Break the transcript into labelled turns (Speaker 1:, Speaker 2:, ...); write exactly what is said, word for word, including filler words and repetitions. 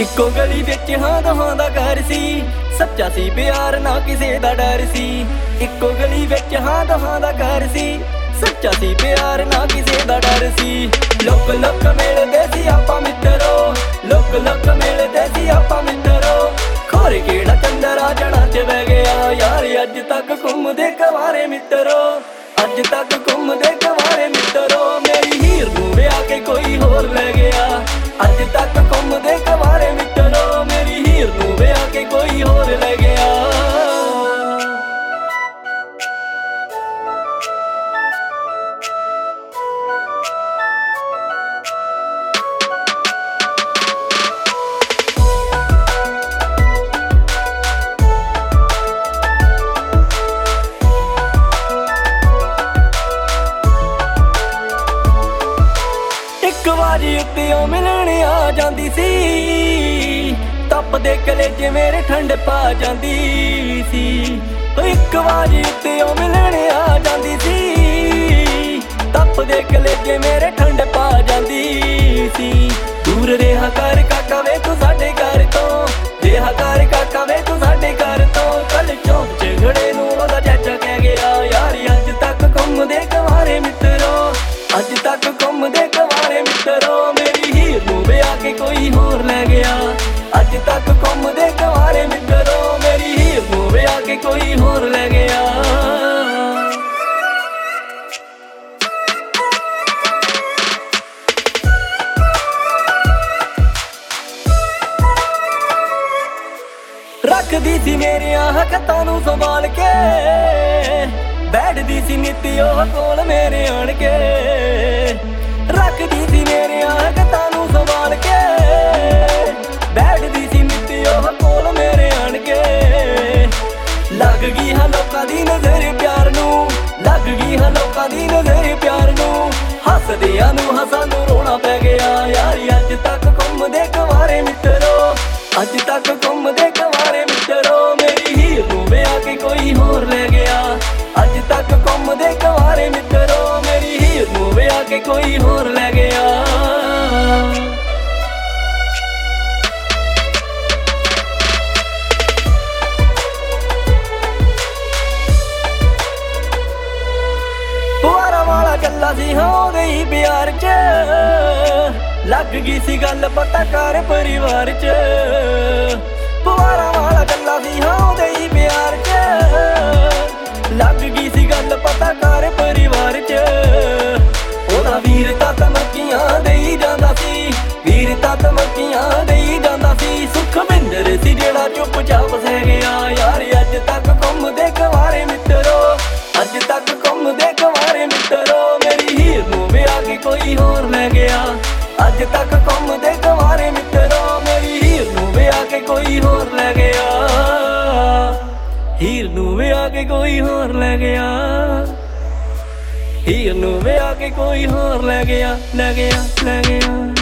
Speaker 1: ਇੱਕੋ ਗਲੀ ਵਿੱਚ ਹਾਂ ਦੋਹਾਂ ਦਾ ਘਰ ਸੀ, ਸੱਚਾ ਸੀ ਪਿਆਰ ਨਾ ਕਿਸੇ ਦਾ ਡਰ ਸੀ। ਇੱਕੋ ਗਲੀ ਵਿੱਚ ਹਾਂ ਦੋਹਾਂ ਦਾ ਘਰ ਸੀ, ਸੱਚਾ ਸੀ ਪਿਆਰ ਨਾ ਕਿਸੇ ਦਾ ਡਰ ਸੀ। ਲੋਕ ਲੋਕ ਮਿਲਦੇ ਸੀ ਆਪਾਂ ਮਿੱਤਰੋ, ਲੋਕ ਲੋਕ ਮਿਲਦੇ ਸੀ ਆਪਾਂ ਮਿੱਤਰੋ। ਖੋਰੇ ਕਿਹੜਾ ਚੰਦਰਾ ਜਣਾ ਚ ਬਹਿ ਗਿਆ ਯਾਰ, ਅੱਜ ਤੱਕ ਘੁੰਮਦੇ ਕੁਆਰੇ ਮਿੱਤਰੋ, ਅੱਜ ਤੱਕ ਘੁੰਮਦੇ ਕੁਆਰੇ ਮਿੱਤਰੋ। ਮੇਰੀ ਹੀਰ ਨੂੰ ਵਿਆਹ ਕੇ ਕੋਈ ਹੋਰ ਲੈ ਗਿਆ, ਅੱਜ ਤੱਕ ਘੁੰਮਦੇ ਕੁਆਰੇ ਮਿੱਤਰੋ। ਮੇਰੀ ਹੀਰ ਨੂੰ ਵਿਆਹ ਕੇ ਕੋਈ ਹੋਰ ਲੈ ਗਿਆ। ਇੱਕ ਵਾਰੀ ਉੱਤੇ ਉਹ ਮਿਲਣ ਆ ਜਾਂਦੀ ਸੀ, ਤਪਦੇ ਕਲੇਜੇ ਮੇਰੇ ਠੰਡ ਪਾ ਜਾਂਦੀ ਸੀ। ਇੱਕ ਵਾਰੀ ਉੱਤੇ ਉਹ ਮਿਲਣ ਆ ਜਾਂਦੀ ਸੀ, ਤਪਦੇ ਕਲੇਜੇ ਮੇਰੇ ਠੰਡ ਪਾ ਜਾਂਦੀ ਸੀ। ਦੂਰ ਰਿਹਾ ਕਰ ਕਾਕਾ ਵੇ ਤੂੰ ਸਾਡੇ ਘਰ ਤੋਂ, ਰਿਹਾ ਕਰ ਕਾਕਾ ਵੇ ਤੂੰ ਸਾਡੇ ਘਰ ਤੋਂ। ਕੱਲ ਚੌਂਕ ਚ ਘੜੇ ਨੂੰ ਉਹਦਾ ਚਾਚਾ ਕਹਿ ਗਿਆ ਯਾਰ, ਅੱਜ ਤੱਕ ਘੁੰਮਦੇ ਕੁਆਰੇ ਮਿੱਤਰੋ, ਅੱਜ ਤੱਕ ਘੁੰਮਦੇ ਕੁਆਰੇ ਮਿੱਤਰੋ। ਮੇਰੀ ਹੀਰ ਨੂੰ ਵਿਆਹ ਕੇ ਕੋਈ ਹੋਰ ਲੈ ਗਿਆ, ਅੱਜ ਤੱਕ ਘੁੰਮਦੇ ਕੁਆਰੇ ਮਿੱਤਰੋ। ਮੇਰੀ ਹੀਰ ਨੂੰ ਵਿਆਹ ਕੇ ਕੋਈ ਹੋਰ ਲੈ ਗਿਆ। ਰੱਖਦੀ ਸੀ ਮੇਰੀਆਂ ਹੱਥਾਂ ਨੂੰ ਸੰਭਾਲ ਕੇ, ਬੈਠਦੀ ਸੀ ਨਿੱਤੀ ਉਹ ਕੋਲ ਮੇਰੇ ਆਣ ਕੇ। ਰੱਖਦੀ ਸੀ ਮੇਰੀਆਂ ਹੱਥਾਂ ਨੂੰ ਸੰਭਾਲ ਕੇ, ਬੈਠਦੀ ਸੀ ਨਿੱਤੀ ਉਹ ਕੋਲ ਮੇਰੇ ਆਣ ਕੇ। ਲੱਗ ਗਈ ਹਾਂ ਲੋਕਾਂ ਦੀ ਨਜ਼ਰ ਪਿਆਰ ਨੂੰ, ਲੱਗ ਗਈ ਹਾਂ ਲੋਕਾਂ ਦੀ ਨਜ਼ਰ ਪਿਆਰ ਨੂੰ। ਹੱਸਦਿਆਂ ਨੂੰ ਹੱਸਾਂ ਨੂੰ ਰੋਣਾ ਪੈ ਗਿਆ ਯਾਰ, ਅੱਜ ਤੱਕ ਘੁੰਮਦੇ ਕੁਆਰੇ ਮਿੱਤਰੋ, ਅੱਜ ਤੱਕ ਘੁੰਮਦੇ ਕੁਆਰੇ ਮਿੱਤਰੋ। ਮੇਰੀ ਹੀਰ ਨੂੰ ਵਿਆਹ ਕੇ ਕੋਈ ਹੋਰ ਲੈ ਗਿਆ, ਅੱਜ ਤੱਕ ਘੁੰਮਦੇ ਕੁਆਰੇ ਮਿੱਤਰੋ। ਮੇਰੀ ਹੀਰ ਨੂੰ ਵਿਆਹ ਕੇ ਕੋਈ ਹੋਰ ਲੈ ਗਿਆ। ਪੁਆਰਾ ਵਾਲਾ ਗੱਲਾਂ ਸੀ ਹਾਂ ਉਹਦੇ ਹੀ ਪਿਆਰ ਚ, ਲੱਗ ਗਈ ਸੀ ਗੱਲ ਪਤਾ ਕਰ ਪਰਿਵਾਰ ਚ। ਪੁਆਰਾ ਵਾਲਾ ਗੱਲਾਂ ਸੀ ਹਾਂ ਉਹਦੇ ਹੀ ਪਿਆਰ ਚ, ਲੱਗ ਗਈ ਸੀ ਗੱਲ ਪਤਾ ਕਰ ਪਰਿਵਾਰ ਚ। ਉਹਦਾ ਵੀਰ ਤਾਂ ਧਮਕੀਆਂ ਦੇਈ ਜਾਂਦਾ ਸੀ, ਵੀਰ ਤਾਂ ਧਮਕੀਆਂ ਦੇਈ ਜਾਂਦਾ ਸੀ। ਸੁਖਵਿੰਦਰ ਸੀ ਜਿਹੜਾ ਚੁੱਪਚਾਪ ਸਹਿ ਗਿਆ ਯਾਰ, ਅੱਜ ਤੱਕ ਘੁੰਮਦੇ ਕੁਆਰੇ ਮਿੱਤਰੋ, ਅੱਜ ਤੱਕ ਘੁੰਮਦੇ ਕੁਆਰੇ ਮਿੱਤਰੋ। ਮੇਰੀ ਹੀਰ ਨੂੰ ਵਿਆਹ ਕੇ ਕੋਈ ਹੋਰ ਲੈ ਗਿਆ, ਅੱਜ ਤੱਕ ਘੁੰਮਦੇ ਕੁਆਰੇ ਮਿੱਤਰੋ। ਮੇਰੀ ਹੀਰ ਨੂੰ ਵਿਆਹ ਕੇ ਕੋਈ ਹੋਰ ਲੈ ਗਿਆ, ਹੀਰ ਨੂੰ ਵਿਆਹ ਕੇ ਕੋਈ ਹੋਰ ਲੈ ਗਿਆ, ਹੀਰ ਨੂੰ ਵਿਆਹ ਕੇ ਕੋਈ ਹੋਰ ਲੈ ਗਿਆ, ਲੈ ਗਿਆ, ਲੈ ਗਿਆ।